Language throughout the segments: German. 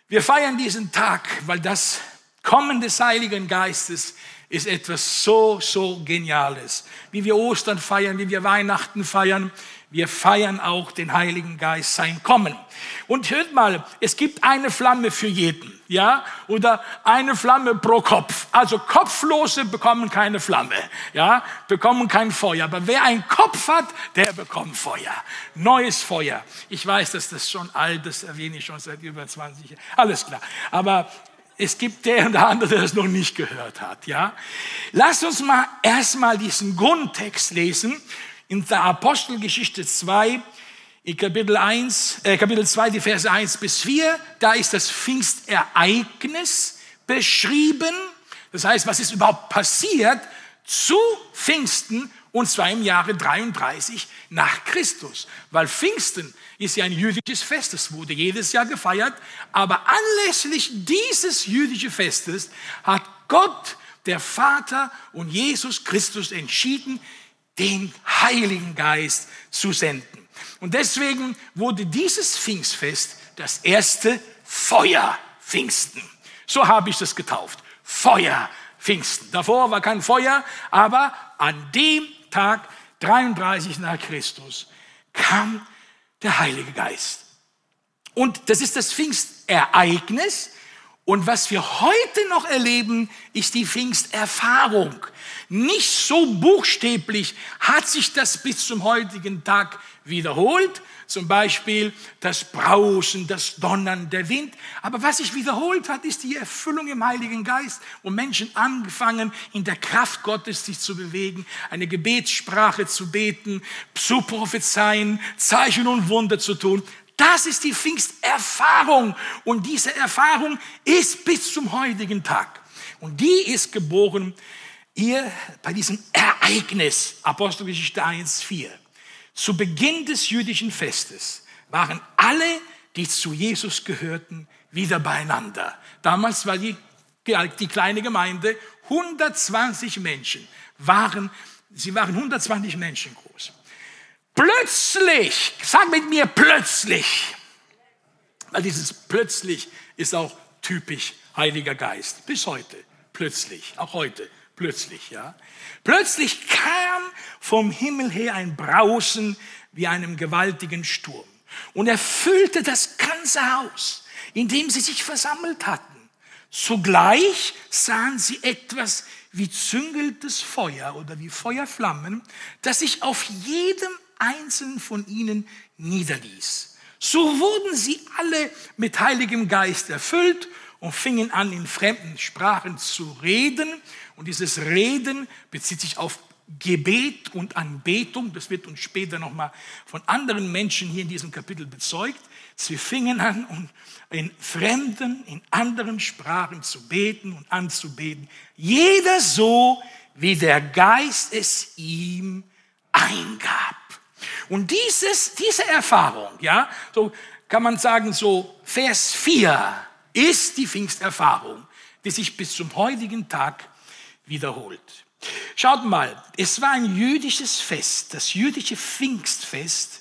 Wir feiern diesen Tag, weil das Kommen des Heiligen Geistes ist etwas so Geniales. Wie wir Ostern feiern, wie wir Weihnachten feiern, wir feiern auch den Heiligen Geist, sein Kommen. Und hört mal, es gibt eine Flamme für jeden, ja, oder eine Flamme pro Kopf. Also Kopflose bekommen keine Flamme, ja, bekommen kein Feuer. Aber wer einen Kopf hat, der bekommt Feuer. Neues Feuer. Ich weiß, dass das schon alt ist, das erwähne ich schon seit über 20 Jahren. Alles klar. Aber es gibt der und der andere, der das noch nicht gehört hat, ja. Lasst uns mal erstmal diesen Grundtext lesen. In der Apostelgeschichte 2, in Kapitel 2, die Verse 1 bis 4, da ist das Pfingstereignis beschrieben. Das heißt, was ist überhaupt passiert zu Pfingsten, und zwar im Jahre 33 nach Christus. Weil Pfingsten ist ja ein jüdisches Fest, es wurde jedes Jahr gefeiert, aber anlässlich dieses jüdischen Festes hat Gott, der Vater und Jesus Christus entschieden, den Heiligen Geist zu senden. Und deswegen wurde dieses Pfingstfest das erste Feuerpfingsten. So habe ich das getauft. Feuerpfingsten. Davor war kein Feuer, aber an dem Tag 33 nach Christus kam der Heilige Geist. Und das ist das Pfingstereignis. Und was wir heute noch erleben, ist die Pfingsterfahrung. Nicht so buchstäblich hat sich das bis zum heutigen Tag wiederholt. Zum Beispiel das Brausen, das Donnern, der Wind. Aber was sich wiederholt hat, ist die Erfüllung im Heiligen Geist, wo Menschen angefangen, in der Kraft Gottes sich zu bewegen, eine Gebetssprache zu beten, zu prophezeien, Zeichen und Wunder zu tun. Das ist die Pfingsterfahrung. Und diese Erfahrung ist bis zum heutigen Tag. Und die ist geboren hier bei diesem Ereignis, Apostelgeschichte 1,4. Zu Beginn des jüdischen Festes waren alle, die zu Jesus gehörten, wieder beieinander. Damals war die kleine Gemeinde 120 Menschen. Sie waren 120 Menschen groß. Plötzlich, sag mit mir plötzlich, weil dieses plötzlich ist auch typisch Heiliger Geist. Bis heute, plötzlich, auch heute, plötzlich, ja. Plötzlich kam vom Himmel her ein Brausen wie einem gewaltigen Sturm und erfüllte das ganze Haus, in dem sie sich versammelt hatten. Zugleich sahen sie etwas wie züngelndes Feuer oder wie Feuerflammen, das sich auf jedem einzelnen von ihnen niederließ. So wurden sie alle mit Heiligem Geist erfüllt und fingen an, in fremden Sprachen zu reden. Und dieses Reden bezieht sich auf Gebet und Anbetung. Das wird uns später nochmal von anderen Menschen hier in diesem Kapitel bezeugt. Sie fingen an, in fremden, in anderen Sprachen zu beten und anzubeten. Jeder so, wie der Geist es ihm eingab. Und diese Erfahrung, ja, so kann man sagen, so Vers 4 ist die Pfingsterfahrung, die sich bis zum heutigen Tag wiederholt. Schaut mal, es war ein jüdisches Fest, das jüdische Pfingstfest,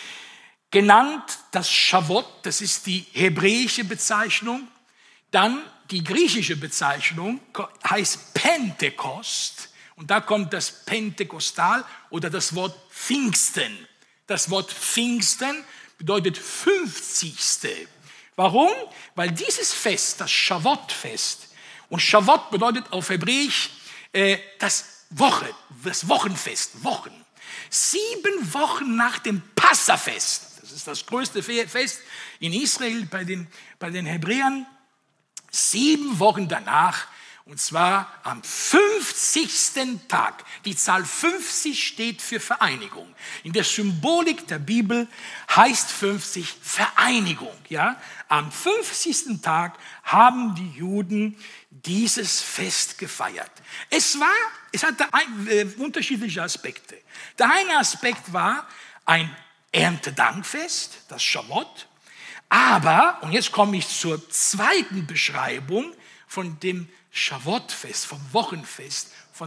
genannt das Shavuot, das ist die hebräische Bezeichnung. Dann die griechische Bezeichnung heißt Pentekost. Und da kommt das Pentekostal oder das Wort Pfingsten. Das Wort Pfingsten bedeutet 50. Warum? Weil dieses Fest, das Shavuot-Fest, und Shavuot bedeutet auf Hebräisch das Wochenfest, Wochen. 7 Wochen nach dem Passafest, das ist das größte Fest in Israel bei den Hebräern, 7 Wochen danach, und zwar am 50. Tag. Die Zahl 50 steht für Vereinigung. In der Symbolik der Bibel heißt 50 Vereinigung. Ja? Am 50. Tag haben die Juden dieses Fest gefeiert. Es hatte unterschiedliche Aspekte. Der eine Aspekt war ein Erntedankfest, das Shavuot. Aber, und jetzt komme ich zur zweiten Beschreibung von dem Shavuot-Fest, vom Wochenfest,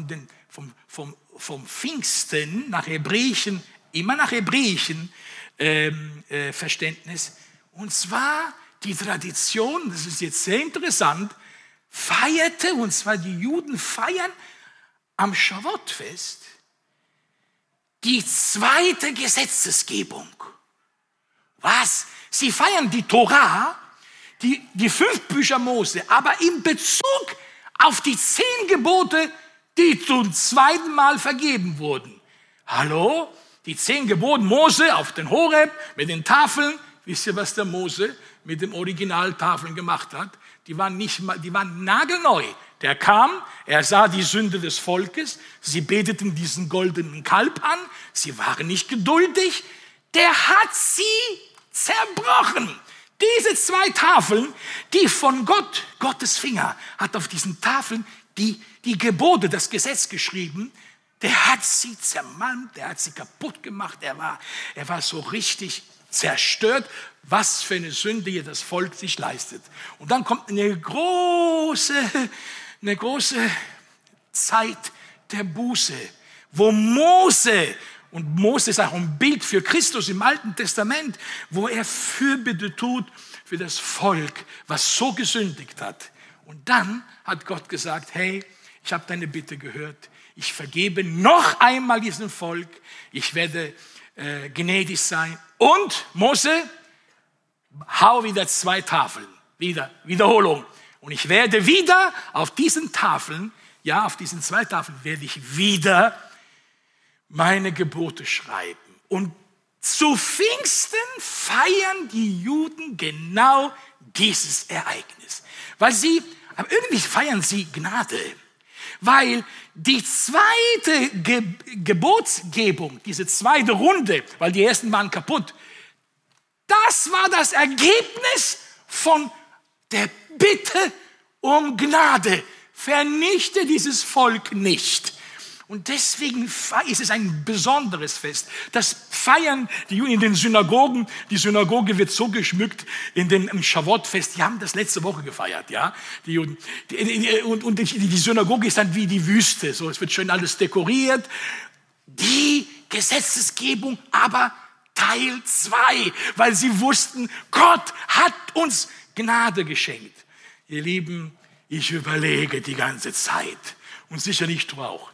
vom Pfingsten nach immer nach hebräischen Verständnis. Und zwar die Tradition, das ist jetzt sehr interessant, feierte, und zwar die Juden feiern am Schavottfest die zweite Gesetzesgebung. Was? Sie feiern die Tora, die 5 Bücher Mose, aber in Bezug auf die 10 Gebote, die zum zweiten Mal vergeben wurden. Hallo? Die 10 Gebote Mose auf den Horeb mit den Tafeln. Wisst ihr, was der Mose mit den Originaltafeln gemacht hat? Die waren nagelneu. Der kam, er sah die Sünde des Volkes, sie beteten diesen goldenen Kalb an, sie waren nicht geduldig, der hat sie zerbrochen. Diese 2 Tafeln, die von Gottes Finger hat auf diesen Tafeln die Gebote, das Gesetz geschrieben, der hat sie zermalmt, der hat sie kaputt gemacht, er war so richtig zerstört, was für eine Sünde hier das Volk sich leistet. Und dann kommt eine große Zeit der Buße, wo Mose ist auch ein Bild für Christus im Alten Testament, wo er Fürbitte tut für das Volk, was so gesündigt hat. Und dann hat Gott gesagt, hey, ich habe deine Bitte gehört, ich vergebe noch einmal diesem Volk, ich werde gnädig sein. Und Mose, hau wieder 2 Tafeln, Wiederholung. Und ich werde wieder auf diesen Tafeln, auf diesen 2 Tafeln werde ich wieder meine Gebote schreiben. Und zu Pfingsten feiern die Juden genau dieses Ereignis. Aber irgendwie feiern sie Gnade. Weil die zweite Gebotsgebung, diese zweite Runde, weil die ersten waren kaputt, das war das Ergebnis von der Bitte um Gnade. Vernichte dieses Volk nicht. Und deswegen ist es ein besonderes Fest. Das feiern die Juden in den Synagogen. Die Synagoge wird so geschmückt im Schavottfest. Die haben das letzte Woche gefeiert, ja, die Juden. Und die Synagoge ist dann wie die Wüste. So, es wird schön alles dekoriert. Die Gesetzesgebung aber Teil 2, weil sie wussten, Gott hat uns Gnade geschenkt. Ihr Lieben, ich überlege die ganze Zeit und sicherlich du auch.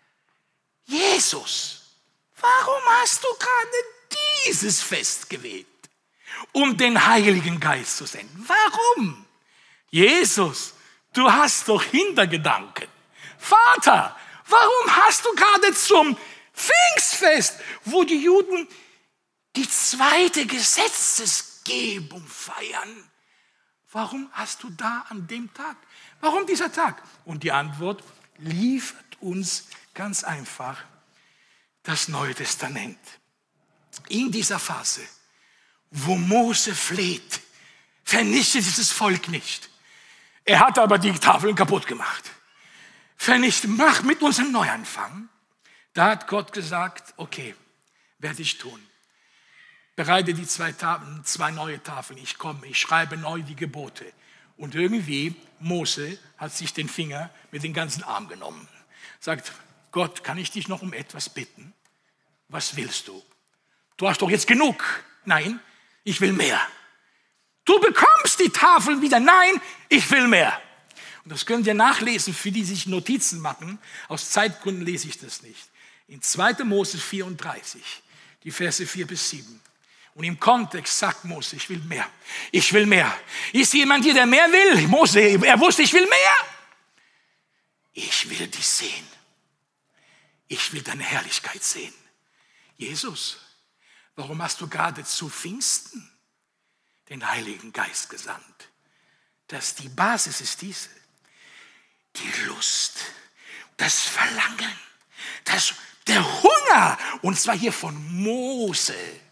Jesus, warum hast du gerade dieses Fest gewählt, um den Heiligen Geist zu senden? Warum? Jesus, du hast doch Hintergedanken. Vater, warum hast du gerade zum Pfingstfest, wo die Juden die zweite Gesetzesgebung feiern, warum hast du da an dem Tag? Warum dieser Tag? Und die Antwort liefert uns ganz einfach das Neue Testament. In dieser Phase, wo Mose fleht, vernichtet dieses Volk nicht. Er hat aber die Tafeln kaputt gemacht. Mach mit uns einen Neuanfang. Da hat Gott gesagt, okay, werde ich tun. Bereite die 2 neue Tafeln. Ich komme, ich schreibe neu die Gebote. Und irgendwie, Mose hat sich den Finger mit dem ganzen Arm genommen. Sagt, Gott, kann ich dich noch um etwas bitten? Was willst du? Du hast doch jetzt genug. Nein, ich will mehr. Du bekommst die Tafeln wieder. Nein, ich will mehr. Und das könnt ihr nachlesen, für die sich Notizen machen. Aus Zeitgründen lese ich das nicht. In 2. Mose 34, die Verse 4-7. Und im Kontext sagt Mose, ich will mehr. Ich will mehr. Ist jemand hier, der mehr will? Mose, er wusste, ich will mehr. Ich will dich sehen. Ich will deine Herrlichkeit sehen. Jesus, warum hast du gerade zu Pfingsten den Heiligen Geist gesandt? Die Basis ist diese. Die Lust, das Verlangen, der Hunger. Und zwar hier von Mose.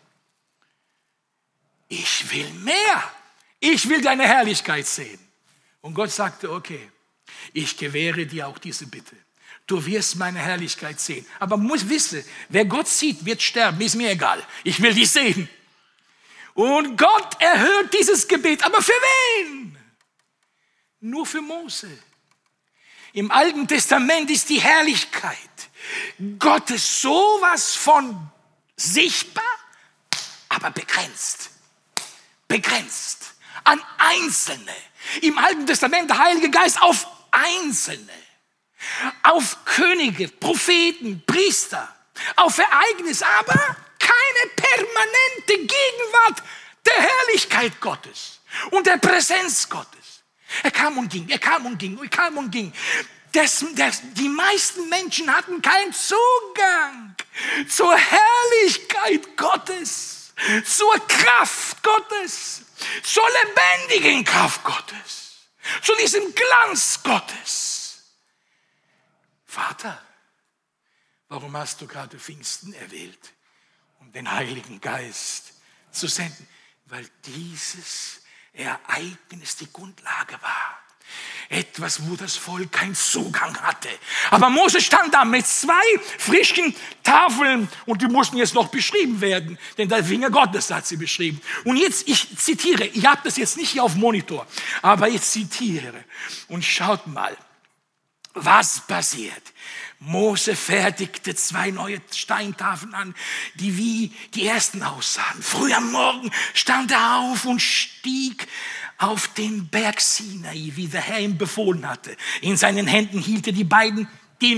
Ich will mehr. Ich will deine Herrlichkeit sehen. Und Gott sagte, okay, ich gewähre dir auch diese Bitte. Du wirst meine Herrlichkeit sehen. Aber muss wissen, wer Gott sieht, wird sterben. Ist mir egal. Ich will dich sehen. Und Gott erhört dieses Gebet. Aber für wen? Nur für Mose. Im Alten Testament ist die Herrlichkeit Gottes sowas von sichtbar, aber begrenzt. Begrenzt. an Einzelne. Im Alten Testament der Heilige Geist auf Einzelne. Auf Könige, Propheten, Priester, auf Ereignisse, aber keine permanente Gegenwart der Herrlichkeit Gottes und der Präsenz Gottes. Er kam und ging, er kam und ging, er kam und ging. Die meisten Menschen hatten keinen Zugang zur Herrlichkeit Gottes, zur Kraft Gottes, zur lebendigen Kraft Gottes, zu diesem Glanz Gottes. Vater, warum hast du gerade Pfingsten erwählt, um den Heiligen Geist zu senden? Weil dieses Ereignis die Grundlage war. Etwas, wo das Volk keinen Zugang hatte. Aber Mose stand da mit 2 frischen Tafeln und die mussten jetzt noch beschrieben werden, denn der Finger Gottes hat sie beschrieben. Und jetzt, ich zitiere, ich habe das jetzt nicht hier auf dem Monitor, aber ich zitiere und schaut mal, was passiert. Mose fertigte 2 neue Steintafeln an, die wie die ersten aussahen. Früh am Morgen stand er auf und stieg auf den Berg Sinai, wie der Herr ihm befohlen hatte. In seinen Händen hielt er die beiden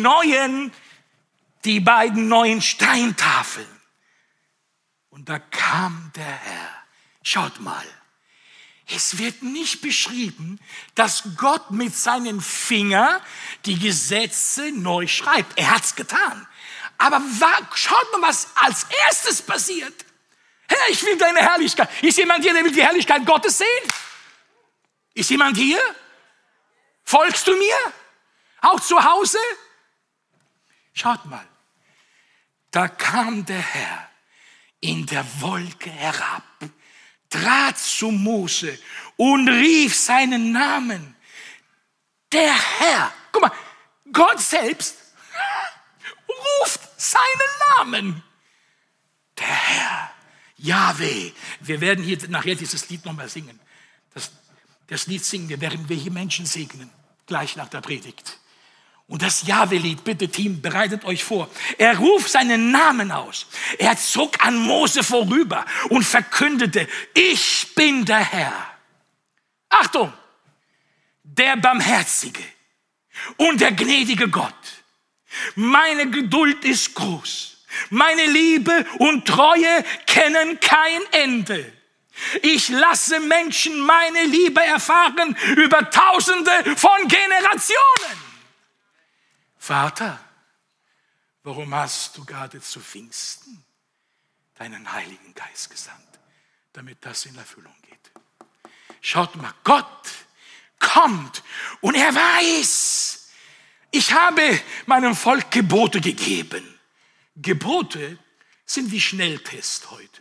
neuen Steintafeln. Und da kam der Herr. Schaut mal. Es wird nicht beschrieben, dass Gott mit seinen Fingern die Gesetze neu schreibt. Er hat's getan. Aber schaut mal, was als erstes passiert. Herr, ich will deine Herrlichkeit. Ist jemand hier, der will die Herrlichkeit Gottes sehen? Ist jemand hier? Folgst du mir? Auch zu Hause? Schaut mal. Da kam der Herr in der Wolke herab, trat zu Mose und rief seinen Namen. Der Herr, guck mal, Gott selbst ruft seinen Namen. Der Herr, Jahwe. Wir werden hier nachher dieses Lied nochmal singen. Das Lied singen wir, während wir hier Menschen segnen, gleich nach der Predigt. Und das Jahwe-Lied, bitte Team, bereitet euch vor. Er ruft seinen Namen aus. Er zog an Mose vorüber und verkündete, ich bin der Herr. Achtung, der Barmherzige und der gnädige Gott. Meine Geduld ist groß. Meine Liebe und Treue kennen kein Ende. Ich lasse Menschen meine Liebe erfahren über Tausende von Generationen. Vater, warum hast du gerade zu Pfingsten deinen Heiligen Geist gesandt, damit das in Erfüllung geht? Schaut mal, Gott kommt und er weiß, ich habe meinem Volk Gebote gegeben. Gebote sind wie Schnelltest heute.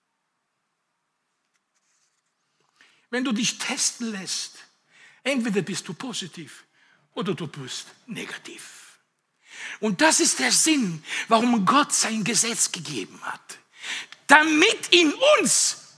Wenn du dich testen lässt, entweder bist du positiv oder du bist negativ. Und das ist der Sinn, warum Gott sein Gesetz gegeben hat. Damit in uns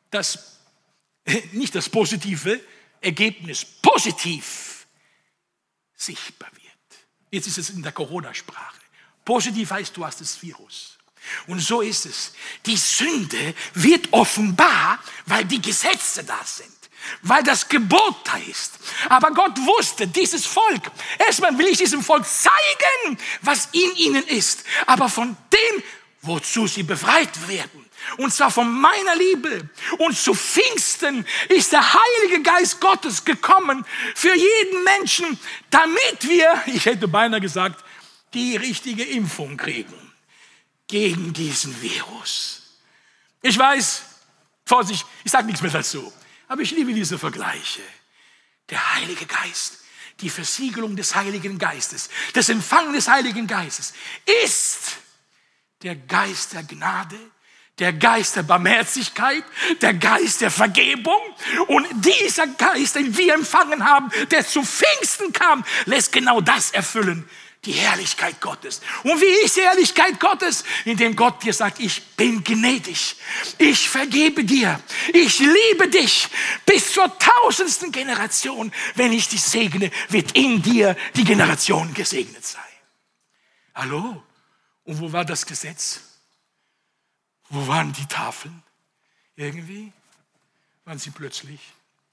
nicht das positive Ergebnis positiv sichtbar wird. Jetzt ist es in der Corona-Sprache. Positiv heißt, du hast das Virus. Und so ist es. Die Sünde wird offenbar, weil die Gesetze da sind. Weil das Gebot da ist. Aber Gott wusste, dieses Volk, erstmal will ich diesem Volk zeigen, was in ihnen ist. Aber von dem, wozu sie befreit werden. Und zwar von meiner Liebe. Und zu Pfingsten ist der Heilige Geist Gottes gekommen für jeden Menschen, damit wir, ich hätte beinahe gesagt, die richtige Impfung kriegen gegen diesen Virus. Ich weiß, Vorsicht, ich sage nichts mehr dazu, aber ich liebe diese Vergleiche. Der Heilige Geist, die Versiegelung des Heiligen Geistes, das Empfangen des Heiligen Geistes ist der Geist der Gnade, der Geist der Barmherzigkeit, der Geist der Vergebung. Und dieser Geist, den wir empfangen haben, der zu Pfingsten kam, lässt genau das erfüllen. Die Herrlichkeit Gottes. Und wie ist die Herrlichkeit Gottes? Indem Gott dir sagt, ich bin gnädig. Ich vergebe dir. Ich liebe dich. Bis zur 1000. Generation. Wenn ich dich segne, wird in dir die Generation gesegnet sein. Hallo? Und wo war das Gesetz? Wo waren die Tafeln? Irgendwie waren sie plötzlich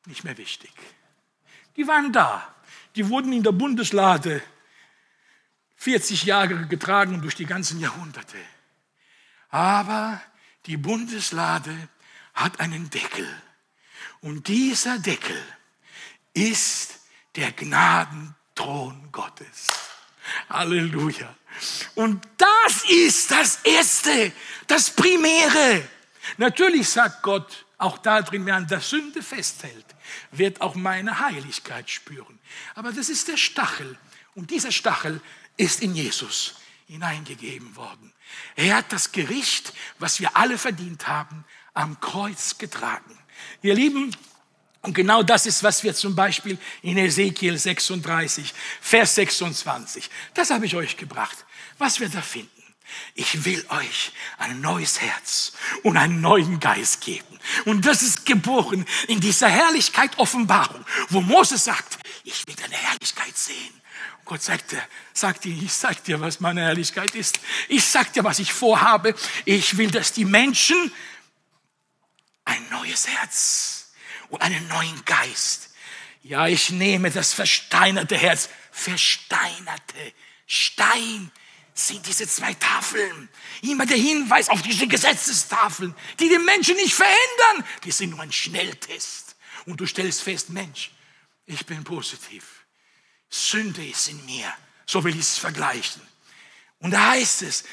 nicht mehr wichtig. Die waren da. Die wurden in der Bundeslade 40 Jahre getragen durch die ganzen Jahrhunderte. Aber die Bundeslade hat einen Deckel. Und dieser Deckel ist der Gnadenthron Gottes. Halleluja. Und das ist das Erste, das Primäre. Natürlich sagt Gott auch da drin, wer an der Sünde festhält, wird auch meine Heiligkeit spüren. Aber das ist der Stachel. Und dieser Stachel ist in Jesus hineingegeben worden. Er hat das Gericht, was wir alle verdient haben, am Kreuz getragen. Ihr Lieben, und genau das ist, was wir zum Beispiel in Ezekiel 36, Vers 26, das habe ich euch gebracht, was wir da finden. Ich will euch ein neues Herz und einen neuen Geist geben. Und das ist geboren in dieser Herrlichkeit Offenbarung, wo Moses sagt, ich will deine Herrlichkeit sehen. Und Gott sagt ihm, ich sag dir, was meine Herrlichkeit ist. Ich sag dir, was ich vorhabe. Ich will, dass die Menschen ein neues Herz und einen neuen Geist. Ja, ich nehme das versteinerte Herz. Versteinerte Stein sind diese zwei Tafeln. Immer der Hinweis auf diese Gesetzestafeln, die den Menschen nicht verändern. Die sind nur ein Schnelltest. Und du stellst fest, Mensch, ich bin positiv. Sünde ist in mir. So will ich es vergleichen. Und da heißt es,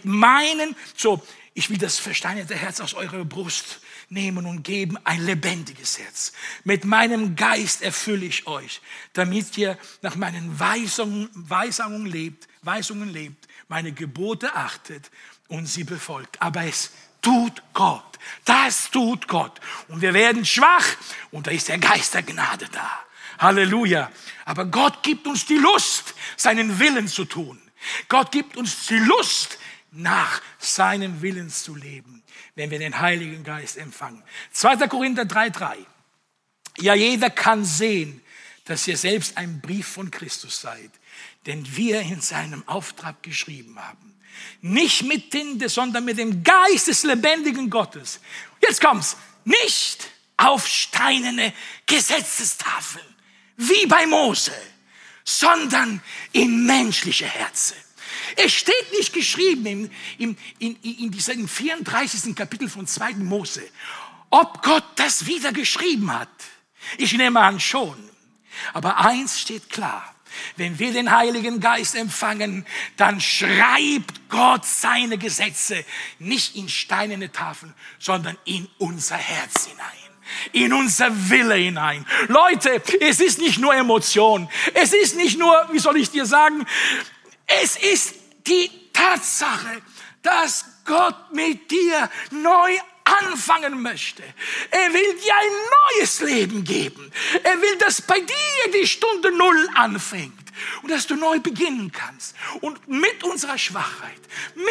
ich will das versteinerte Herz aus eurer Brust nehmen und geben ein lebendiges Herz. Mit meinem Geist erfülle ich euch, damit ihr nach meinen Weisungen lebt, meine Gebote achtet und sie befolgt. Aber es tut Gott. Das tut Gott. Und wir werden schwach und da ist der Geist der Gnade da. Halleluja. Aber Gott gibt uns die Lust, seinen Willen zu tun. Gott gibt uns die Lust, nach seinem Willen zu leben, wenn wir den Heiligen Geist empfangen. 2. Korinther 3,3. Ja, jeder kann sehen, dass ihr selbst ein Brief von Christus seid, den wir in seinem Auftrag geschrieben haben. Nicht mit Tinte, sondern mit dem Geist des lebendigen Gottes. Jetzt kommt's. Nicht auf steinerne Gesetzestafeln, wie bei Mose, sondern in menschliche Herzen. Es steht nicht geschrieben in diesem 34. Kapitel von 2. Mose, ob Gott das wieder geschrieben hat. Ich nehme an, schon. Aber eins steht klar. Wenn wir den Heiligen Geist empfangen, dann schreibt Gott seine Gesetze nicht in steinerne Tafeln, sondern in unser Herz hinein. In unser Wille hinein. Leute, es ist nicht nur Emotion. Es ist nicht nur, wie soll ich dir sagen, es ist die Tatsache, dass Gott mit dir neu anfangen möchte. Er will dir ein neues Leben geben. Er will, dass bei dir die Stunde Null anfängt und dass du neu beginnen kannst. Und mit unserer Schwachheit,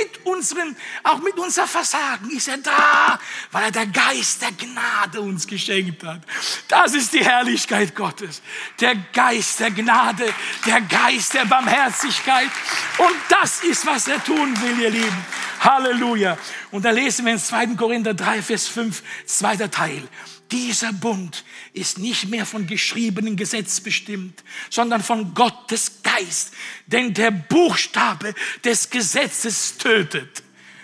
auch mit unser Versagen ist er da, weil er der Geist der Gnade uns geschenkt hat. Das ist die Herrlichkeit Gottes. Der Geist der Gnade, der Geist der Barmherzigkeit. Und das ist, was er tun will, ihr Lieben. Halleluja. Und da lesen wir in 2. Korinther 3, Vers 5, zweiter Teil. Dieser Bund ist nicht mehr von geschriebenem Gesetz bestimmt, sondern von Gottes Geist. Denn der Buchstabe des Gesetzes tötet.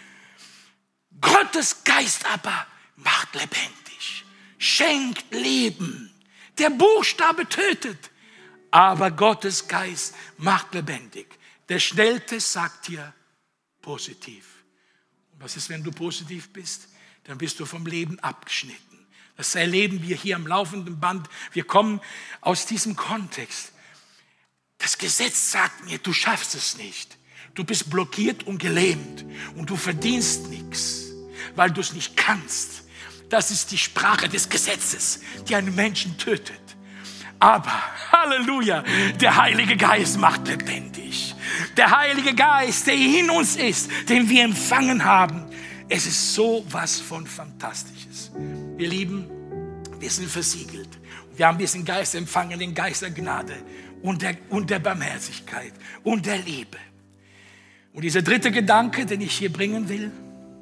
Gottes Geist aber macht lebendig, schenkt Leben. Der Buchstabe tötet, aber Gottes Geist macht lebendig. Der Schnelltest sagt dir positiv. Und was ist, wenn du positiv bist? Dann bist du vom Leben abgeschnitten. Das erleben wir hier am laufenden Band. Wir kommen aus diesem Kontext. Das Gesetz sagt mir, du schaffst es nicht. Du bist blockiert und gelähmt und du verdienst nichts, weil du es nicht kannst. Das ist die Sprache des Gesetzes, die einen Menschen tötet. Aber, Halleluja, der Heilige Geist macht lebendig. Der Heilige Geist, der in uns ist, den wir empfangen haben. Es ist so was von Fantastisches. Ihr Lieben, wir sind versiegelt. Wir haben diesen Geist empfangen, den Geist der Gnade und der Barmherzigkeit und der Liebe. Und dieser dritte Gedanke, den ich hier bringen will,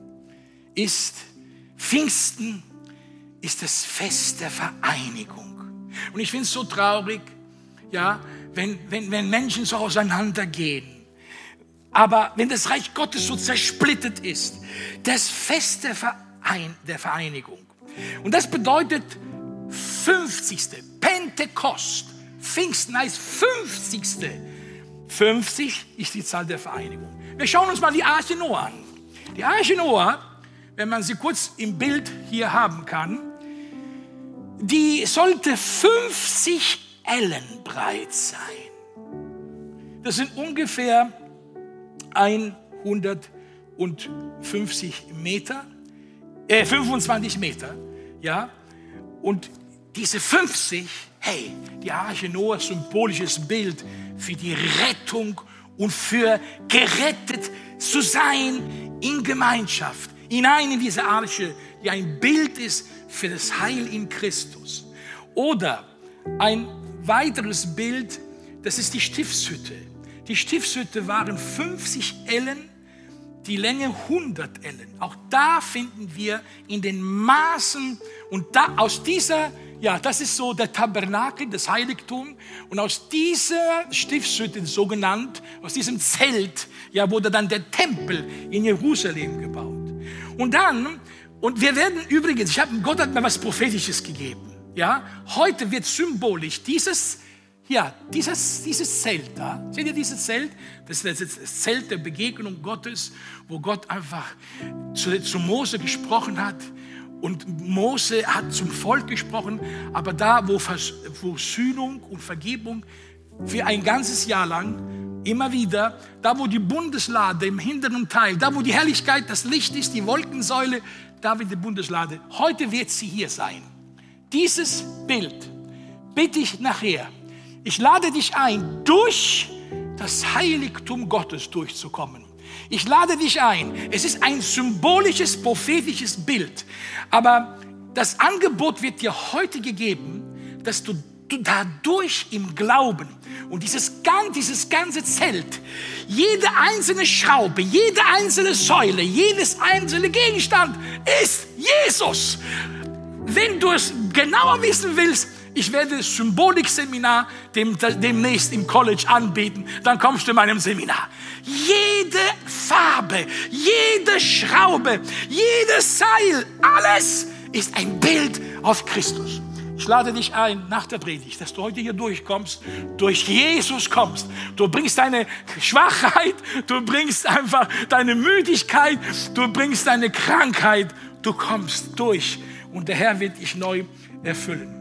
ist, Pfingsten ist das Fest der Vereinigung. Und ich finde es so traurig, ja, wenn Menschen so auseinandergehen. Aber wenn das Reich Gottes so zersplittert ist, das Fest der Vereinigung. Und das bedeutet 50. Pentekost. Pfingsten heißt 50. 50 ist die Zahl der Vereinigung. Wir schauen uns mal die Arche Noah an. Die Arche Noah, wenn man sie kurz im Bild hier haben kann, die sollte 50 Ellen breit sein. Das sind ungefähr 150 Meter, 25 Meter, ja. Und diese 50, hey, die Arche Noah, symbolisches Bild für die Rettung und für gerettet zu sein in Gemeinschaft, hinein in diese Arche, die ein Bild ist für das Heil in Christus. Oder ein weiteres Bild, das ist die Stiftshütte. Die Stiftshütte waren 50 Ellen, die Länge 100 Ellen. Auch da finden wir in den Maßen und da aus dieser, ja, das ist so der Tabernakel, das Heiligtum. Und aus dieser Stiftshütte, so genannt, aus diesem Zelt, ja, wurde dann der Tempel in Jerusalem gebaut. Und wir werden übrigens, Gott hat mir was Prophetisches gegeben. Ja, heute wird symbolisch dieses Zelt da, seht ihr dieses Zelt? Das ist das Zelt der Begegnung Gottes, wo Gott einfach zu Mose gesprochen hat. Und Mose hat zum Volk gesprochen, aber da, wo Sühnung und Vergebung für ein ganzes Jahr lang, immer wieder, da wo die Bundeslade im hinteren Teil, da wo die Herrlichkeit, das Licht ist, die Wolkensäule, da wird die Bundeslade. Heute wird sie hier sein. Dieses Bild bitte ich nachher. Ich lade dich ein, durch das Heiligtum Gottes durchzukommen. Ich lade dich ein. Es ist ein symbolisches, prophetisches Bild. Aber das Angebot wird dir heute gegeben, dass du dadurch im Glauben und dieses ganze Zelt, jede einzelne Schraube, jede einzelne Säule, jedes einzelne Gegenstand ist Jesus. Wenn du es genauer wissen willst, ich werde das Symbolikseminar demnächst im College anbieten. Dann kommst du in meinem Seminar. Jede Farbe, jede Schraube, jedes Seil, alles ist ein Bild auf Christus. Ich lade dich ein nach der Predigt, dass du heute hier durchkommst, durch Jesus kommst. Du bringst deine Schwachheit, du bringst einfach deine Müdigkeit, du bringst deine Krankheit. Du kommst durch und der Herr wird dich neu erfüllen.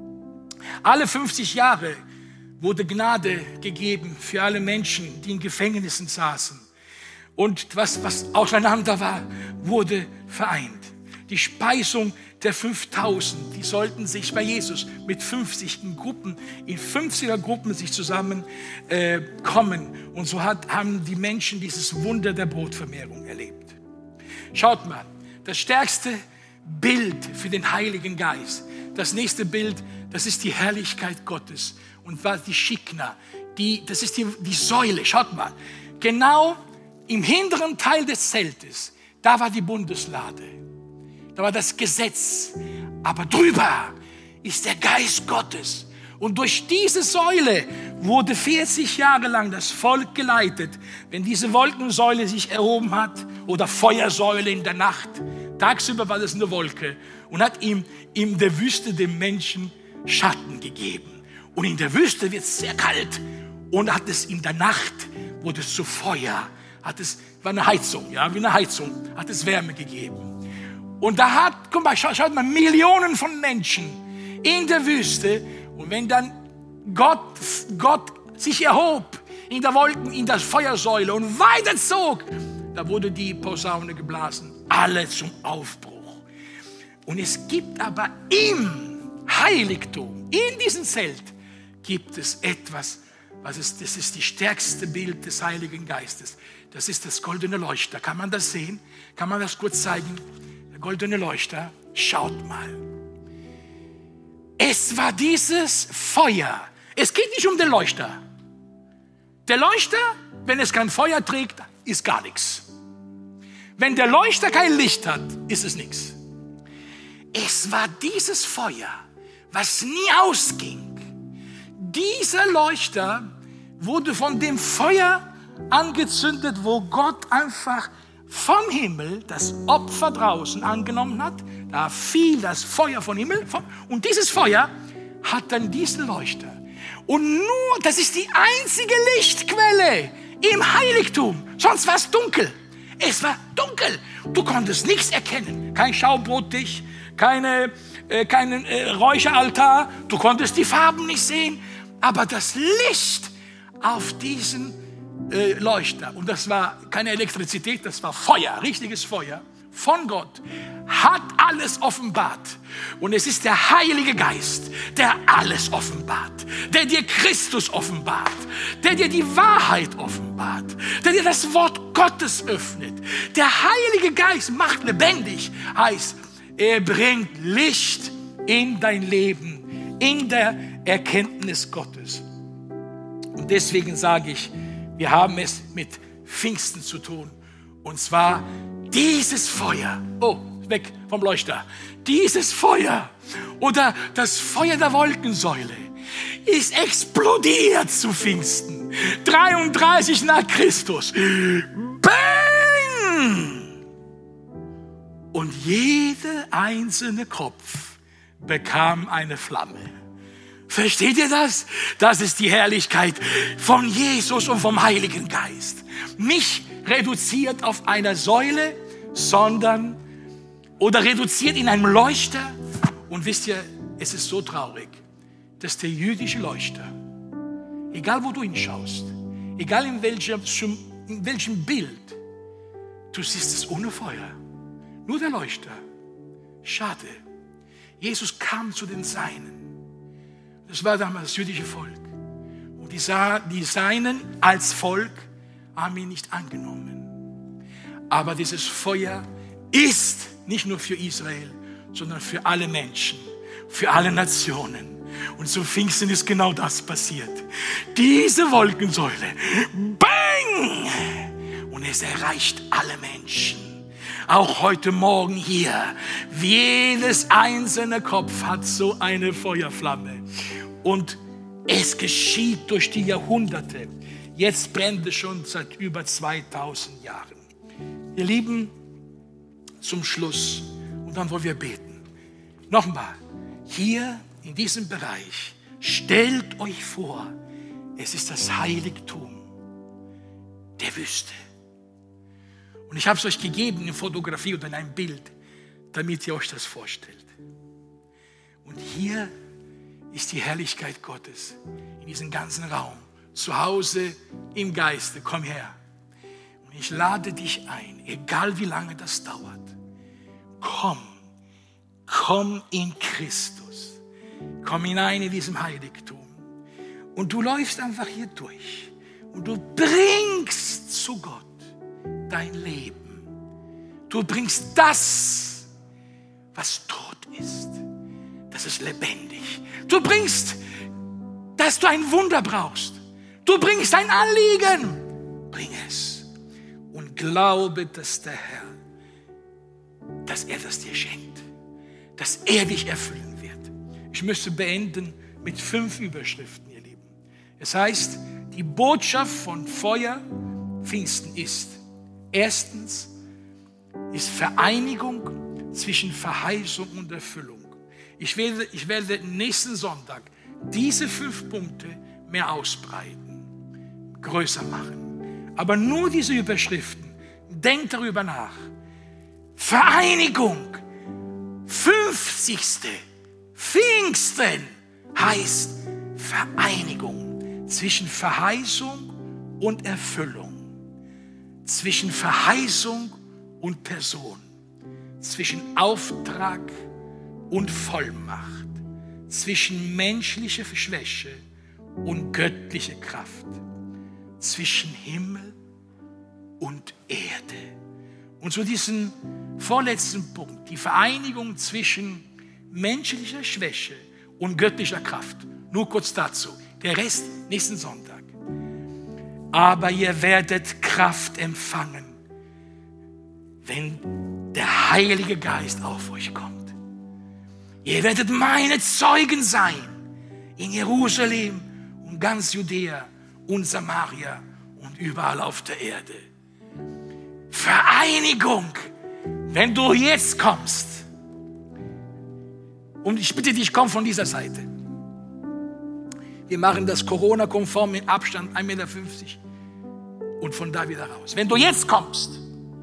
Alle 50 Jahre wurde Gnade gegeben für alle Menschen, die in Gefängnissen saßen. Und was auseinander war, wurde vereint. Die Speisung der 5000, die sollten sich bei Jesus mit 50 in 50er Gruppen sich zusammen kommen. Und so haben die Menschen dieses Wunder der Brotvermehrung erlebt. Schaut mal, das stärkste Bild für den Heiligen Geist. Das nächste Bild, das ist die Herrlichkeit Gottes. Und was die Schikna, das ist die Säule. Schaut mal, genau im hinteren Teil des Zeltes, da war die Bundeslade. Da war das Gesetz. Aber drüber ist der Geist Gottes. Und durch diese Säule wurde 40 Jahre lang das Volk geleitet. Wenn diese Wolkensäule sich erhoben hat oder Feuersäule in der Nacht, tagsüber war das eine Wolke und hat ihm in der Wüste dem Menschen Schatten gegeben. Und in der Wüste wird es sehr kalt und hat es in der Nacht, wurde es zu Feuer, war eine Heizung, ja, wie eine Heizung, hat es Wärme gegeben. Und da guck mal, schaut mal, Millionen von Menschen in der Wüste. Und wenn dann Gott sich erhob in der Wolken, in der Feuersäule und weiterzog, da wurde die Posaune geblasen. Alle zum Aufbruch. Und es gibt aber im Heiligtum, in diesem Zelt, gibt es etwas, das ist das stärkste Bild des Heiligen Geistes. Das ist das goldene Leuchter. Kann man das sehen? Kann man das kurz zeigen? Der goldene Leuchter. Schaut mal. Es war dieses Feuer. Es geht nicht um den Leuchter. Der Leuchter, wenn es kein Feuer trägt, ist gar nichts. Wenn der Leuchter kein Licht hat, ist es nichts. Es war dieses Feuer, was nie ausging. Dieser Leuchter wurde von dem Feuer angezündet, wo Gott einfach vom Himmel das Opfer draußen angenommen hat. Da fiel das Feuer vom Himmel und dieses Feuer hat dann diesen Leuchter. Und nur, das ist die einzige Lichtquelle im Heiligtum. Sonst war es dunkel. Es war dunkel. Du konntest nichts erkennen. Kein Schaubottich, kein Räucheraltar. Du konntest die Farben nicht sehen. Aber das Licht auf diesen Leuchter, und das war keine Elektrizität, das war Feuer, richtiges Feuer von Gott, hat alles offenbart. Und es ist der Heilige Geist, der alles offenbart, der dir Christus offenbart, der dir die Wahrheit offenbart, der dir das Wort Gottes öffnet. Der Heilige Geist macht lebendig, heißt, er bringt Licht in dein Leben, in der Erkenntnis Gottes. Und deswegen sage ich, wir haben es mit Pfingsten zu tun. Und zwar dieses Feuer, weg vom Leuchter, dieses Feuer oder das Feuer der Wolkensäule ist explodiert zu Pfingsten. 33 nach Christus. Bang! Und jeder einzelne Kopf bekam eine Flamme. Versteht ihr das? Das ist die Herrlichkeit von Jesus und vom Heiligen Geist. Nicht reduziert auf einer Säule, sondern oder reduziert in einem Leuchter. Und wisst ihr, es ist so traurig, dass der jüdische Leuchter, egal wo du hinschaust, egal in welchem Bild, du siehst es ohne Feuer. Nur der Leuchter. Schade. Jesus kam zu den Seinen. Das war damals das jüdische Volk. Und die Seinen als Volk haben ihn nicht angenommen. Aber dieses Feuer ist nicht nur für Israel, sondern für alle Menschen, für alle Nationen. Und zu Pfingsten ist genau das passiert. Diese Wolkensäule, bang! Und es erreicht alle Menschen. Auch heute Morgen hier. Jedes einzelne Kopf hat so eine Feuerflamme. Und es geschieht durch die Jahrhunderte. Jetzt brennt es schon seit über 2000 Jahren. Ihr Lieben, zum Schluss, und dann wollen wir beten. Nochmal, hier in diesem Bereich, stellt euch vor, es ist das Heiligtum der Wüste. Und ich habe es euch gegeben in Fotografie oder in einem Bild, damit ihr euch das vorstellt. Und hier ist die Herrlichkeit Gottes in diesem ganzen Raum. Zu Hause im Geiste, komm her. Und ich lade dich ein, egal wie lange das dauert. Komm in Christus. Komm hinein in diesem Heiligtum. Und du läufst einfach hier durch. Und du bringst zu Gott dein Leben. Du bringst das, was tot ist. Das ist lebendig. Du bringst, dass du ein Wunder brauchst. Du bringst ein Anliegen. Bring es. Und glaube, dass der Herr, dass er das dir schenkt. Dass er dich erfüllen wird. Ich möchte beenden mit 5 Überschriften, ihr Lieben. Es heißt, die Botschaft von Feuer, Pfingsten ist: Erstens ist Vereinigung zwischen Verheißung und Erfüllung. Ich werde nächsten Sonntag diese 5 Punkte mehr ausbreiten, größer machen. Aber nur diese Überschriften. Denkt darüber nach. Vereinigung. 50. Pfingsten heißt Vereinigung zwischen Verheißung und Erfüllung. Zwischen Verheißung und Person. Zwischen Auftrag und Vollmacht. Zwischen menschlicher Schwäche und göttlicher Kraft. Zwischen Himmel und Erde. Und zu diesem vorletzten Punkt, die Vereinigung zwischen menschlicher Schwäche und göttlicher Kraft. Nur kurz dazu. Der Rest nächsten Sonntag. Aber ihr werdet Kraft empfangen, wenn der Heilige Geist auf euch kommt. Ihr werdet meine Zeugen sein in Jerusalem und ganz Judäa und Samaria und überall auf der Erde. Vereinigung, wenn du jetzt kommst. Und ich bitte dich, komm von dieser Seite. Wir machen das Corona-konform mit Abstand 1,50 Meter und von da wieder raus. Wenn du jetzt kommst,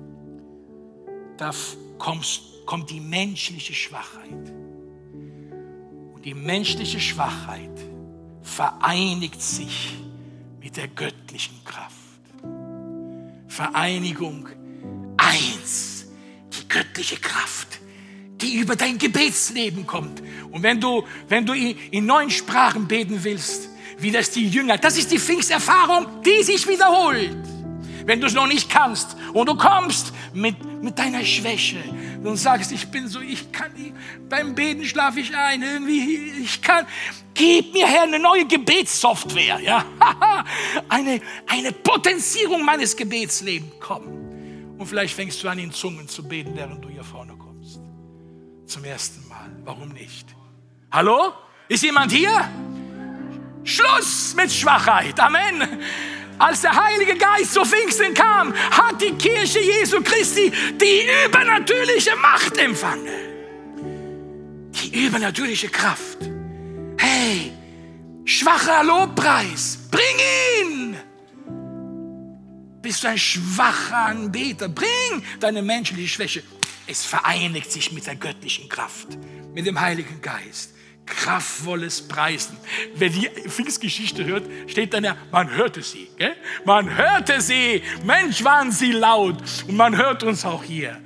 da kommt die menschliche Schwachheit. Und die menschliche Schwachheit vereinigt sich mit der göttlichen Kraft. Vereinigung 1, die göttliche Kraft, die über dein Gebetsleben kommt. Und wenn du in neuen Sprachen beten willst, wie das die Jünger, das ist die Pfingsterfahrung, die sich wiederholt. Wenn du es noch nicht kannst und du kommst mit deiner Schwäche und sagst, ich kann nicht, beim Beten schlafe ich ein, irgendwie, gib mir her eine neue Gebetssoftware, ja? eine Potenzierung meines Gebetslebens, komm. Und vielleicht fängst du an, in Zungen zu beten, während du hier vorne kommst. Zum ersten Mal, warum nicht? Hallo? Ist jemand hier? Schluss mit Schwachheit, Amen. Als der Heilige Geist zu Pfingsten kam, hat die Kirche Jesu Christi die übernatürliche Macht empfangen. Die übernatürliche Kraft. Hey, schwacher Lobpreis, bring ihn! Bist du ein schwacher Anbeter? Bring deine menschliche Schwäche. Es vereinigt sich mit der göttlichen Kraft, mit dem Heiligen Geist. Kraftvolles Preisen. Wer die Pfingstgeschichte hört, steht dann ja, man hörte sie. Gell? Man hörte sie. Mensch, waren sie laut. Und man hört uns auch hier.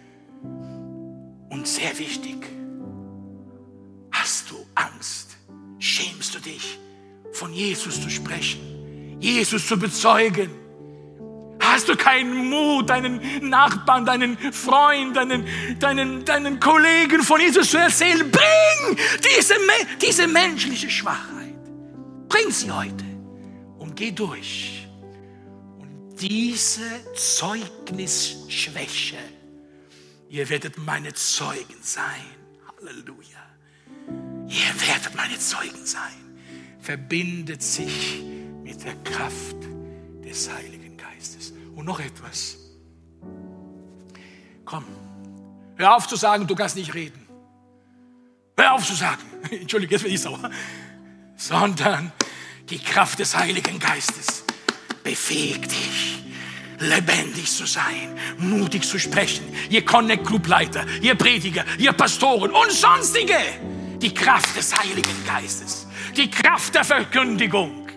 Und sehr wichtig, hast du Angst? Schämst du dich, von Jesus zu sprechen? Jesus zu bezeugen? Hast du keinen Mut, deinen Nachbarn, deinen Freund, deinen Kollegen von Jesus zu erzählen? Bring diese menschliche Schwachheit. Bring sie heute und geh durch. Und diese Zeugnisschwäche, ihr werdet meine Zeugen sein. Halleluja. Ihr werdet meine Zeugen sein. Verbindet sich mit der Kraft des Heiligen Geistes. Und noch etwas. Komm, hör auf zu sagen, du kannst nicht reden. Hör auf zu sagen, Entschuldigung, jetzt bin ich sauer. Sondern die Kraft des Heiligen Geistes befähigt dich, lebendig zu sein, mutig zu sprechen. Ihr Connect-Club-Leiter, ihr Prediger, ihr Pastoren und Sonstige. Die Kraft des Heiligen Geistes. Die Kraft der Verkündigung.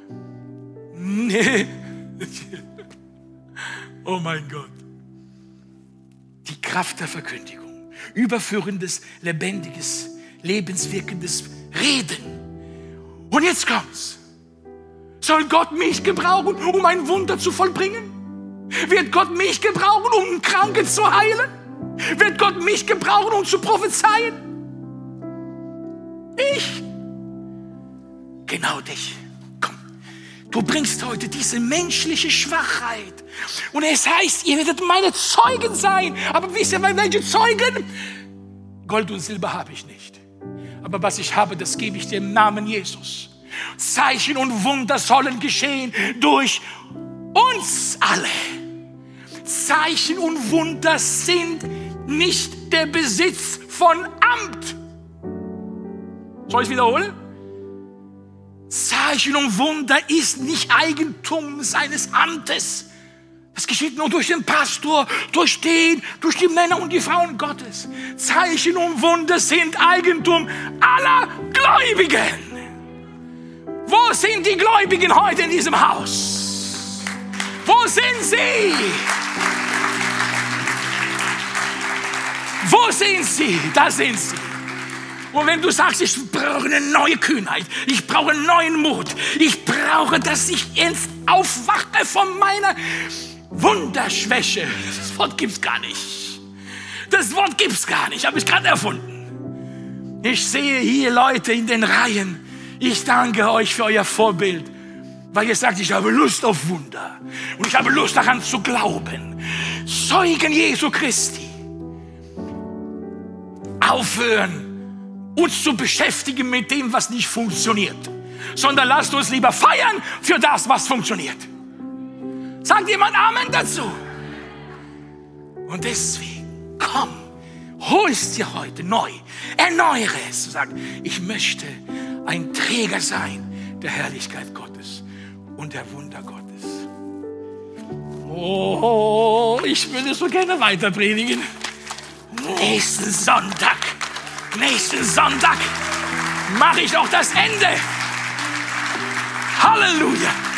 Oh mein Gott. Die Kraft der Verkündigung. Überführendes, lebendiges, lebenswirkendes Reden. Und jetzt kommt's. Soll Gott mich gebrauchen, um ein Wunder zu vollbringen? Wird Gott mich gebrauchen, um einen Kranken zu heilen? Wird Gott mich gebrauchen, um zu prophezeien? Ich? Genau dich. Du bringst heute diese menschliche Schwachheit. Und es heißt, ihr werdet meine Zeugen sein. Aber wisst ihr, welche Zeugen? Gold und Silber habe ich nicht. Aber was ich habe, das gebe ich dir im Namen Jesus. Zeichen und Wunder sollen geschehen durch uns alle. Zeichen und Wunder sind nicht der Besitz von Amt. Soll ich es wiederholen? Zeichen und Wunder ist nicht Eigentum seines Amtes. Das geschieht nur durch den Pastor, durch die Männer und die Frauen Gottes. Zeichen und Wunder sind Eigentum aller Gläubigen. Wo sind die Gläubigen heute in diesem Haus? Wo sind sie? Wo sind sie? Da sind sie. Und wenn du sagst, ich brauche eine neue Kühnheit, ich brauche einen neuen Mut, ich brauche, dass ich jetzt aufwache von meiner Wunderschwäche. Das Wort gibt's gar nicht. Das Wort gibt's gar nicht, habe ich gerade erfunden. Ich sehe hier Leute in den Reihen. Ich danke euch für euer Vorbild, weil ihr sagt, ich habe Lust auf Wunder und ich habe Lust daran zu glauben. Zeugen Jesu Christi. Aufhören, uns zu beschäftigen mit dem, was nicht funktioniert, sondern lasst uns lieber feiern für das, was funktioniert. Sagt jemand Amen dazu? Und deswegen, komm, hol es dir heute neu, erneuere es und sag, ich möchte ein Träger sein der Herrlichkeit Gottes und der Wunder Gottes. Oh, ich würde so gerne weiter predigen. Nächsten Sonntag mache ich auch das Ende. Halleluja.